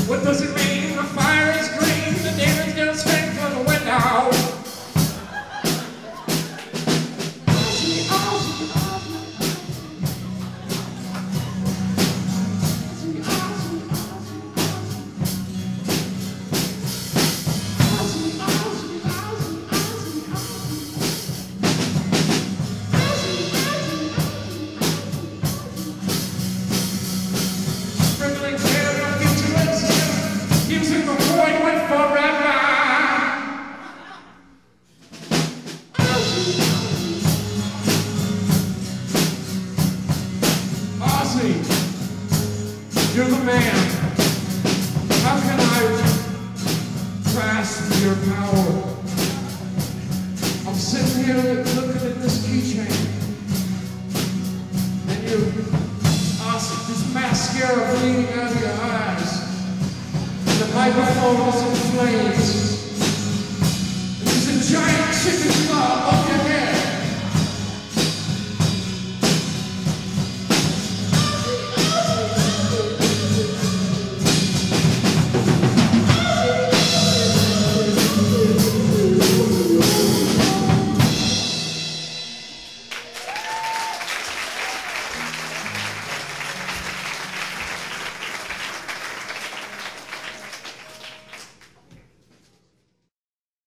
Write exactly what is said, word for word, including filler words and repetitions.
What does it mean? The fire is green, the demon's gonna swing for the window. Ozzy, Ozzy, Ozzy. Ozzy, Ozzy, Ozzy. Ozzy, Ozzy, Ozzy, Ozzy, Ozzy. Sprinkling tears on futurism, music the void went forever. Ozzy, you're the man. How can I grasp your power? I'm sitting here looking at this keychain, and you, Ozzy, this mascara bleeding out of your eyes, and the microphone is in flames. There's a giant